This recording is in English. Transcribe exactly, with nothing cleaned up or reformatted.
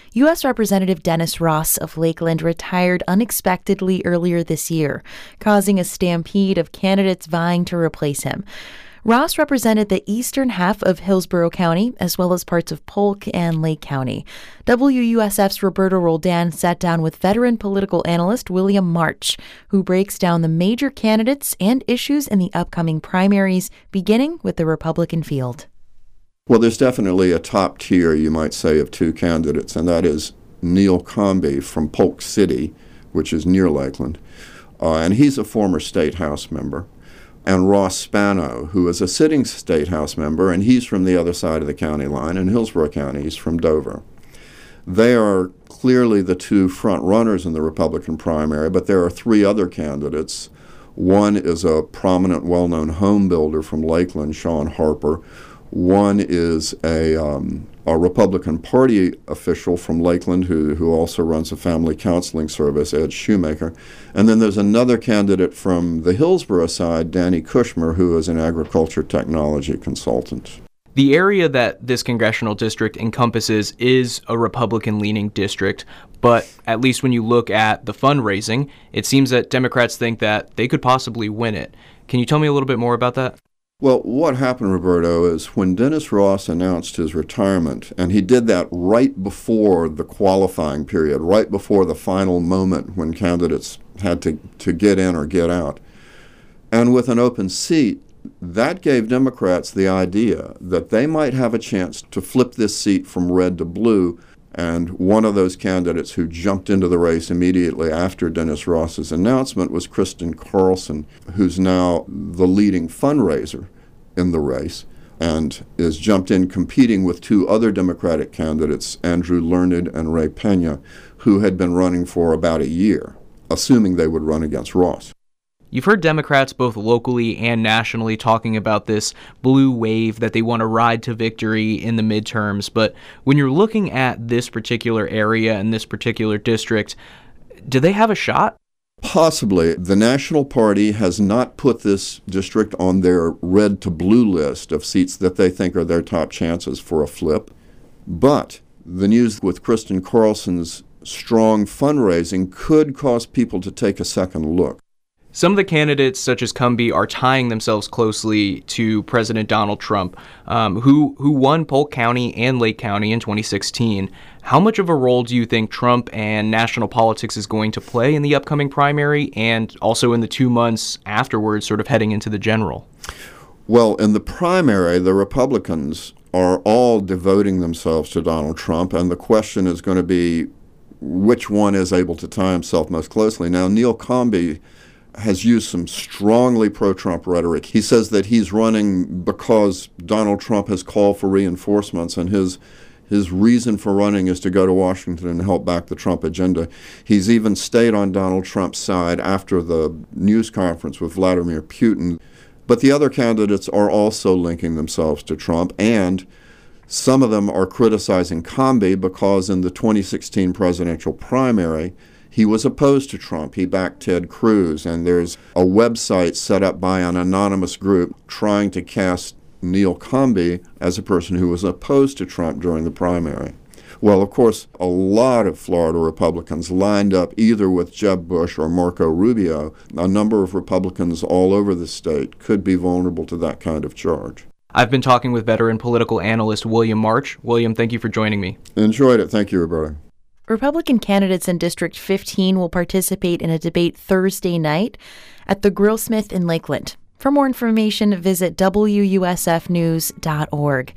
U S. Representative Dennis Ross of Lakeland retired unexpectedly earlier this year, causing a stampede of candidates vying to replace him. Ross represented the eastern half of Hillsborough County, as well as parts of Polk and Lake County. W U S F's Roberto Roldan sat down with veteran political analyst William March, who breaks down the major candidates and issues in the upcoming primaries, beginning with the Republican field. Well, there's definitely a top tier, you might say, of two candidates, and that is Neil Comby from Polk City, which is near Lakeland, uh, and he's a former state house member. And Ross Spano, who is a sitting state house member, and he's from the other side of the county line in Hillsborough County. He's from Dover. They are clearly the two front runners in the Republican primary, but there are three other candidates. One is a prominent, well-known home builder from Lakeland, Sean Harper. One is a, um, a Republican Party official from Lakeland who, who also runs a family counseling service, Ed Shoemaker. And then there's another candidate from the Hillsborough side, Danny Kushmer, who is an agriculture technology consultant. The area that this congressional district encompasses is a Republican-leaning district, but at least when you look at the fundraising, it seems that Democrats think that they could possibly win it. Can you tell me a little bit more about that? Well, what happened, Roberto, is when Dennis Ross announced his retirement, and he did that right before the qualifying period, right before the final moment when candidates had to, to get in or get out, and with an open seat, that gave Democrats the idea that they might have a chance to flip this seat from red to blue. And one of those candidates who jumped into the race immediately after Dennis Ross's announcement was Kristen Carlson, who's now the leading fundraiser in the race and is jumped in competing with two other Democratic candidates, Andrew Learned and Ray Pena, who had been running for about a year, assuming they would run against Ross. You've heard Democrats both locally and nationally talking about this blue wave that they want to ride to victory in the midterms. But when you're looking at this particular area and this particular district, do they have a shot? Possibly. The National Party has not put this district on their red to blue list of seats that they think are their top chances for a flip. But the news with Kristen Carlson's strong fundraising could cause people to take a second look. Some of the candidates, such as Comby, are tying themselves closely to President Donald Trump, um, who who won Polk County and Lake County in twenty sixteen. How much of a role do you think Trump and national politics is going to play in the upcoming primary and also in the two months afterwards, sort of heading into the general? Well, in the primary, the Republicans are all devoting themselves to Donald Trump, and the question is going to be which one is able to tie himself most closely. Now, Neil Comby has used some strongly pro-Trump rhetoric. He says that he's running because Donald Trump has called for reinforcements, and his his reason for running is to go to Washington and help back the Trump agenda. He's even stayed on Donald Trump's side after the news conference with Vladimir Putin. But the other candidates are also linking themselves to Trump, and some of them are criticizing Comby because in the twenty sixteen presidential primary, he was opposed to Trump. He backed Ted Cruz, and there's a website set up by an anonymous group trying to cast Neil Comby as a person who was opposed to Trump during the primary. Well, of course, a lot of Florida Republicans lined up either with Jeb Bush or Marco Rubio. A number of Republicans all over the state could be vulnerable to that kind of charge. I've been talking with veteran political analyst William March. William, thank you for joining me. Enjoyed it. Thank you, Roberto. Republican candidates in District fifteen will participate in a debate Thursday night at the Grillsmith in Lakeland. For more information, visit W U S F news dot org.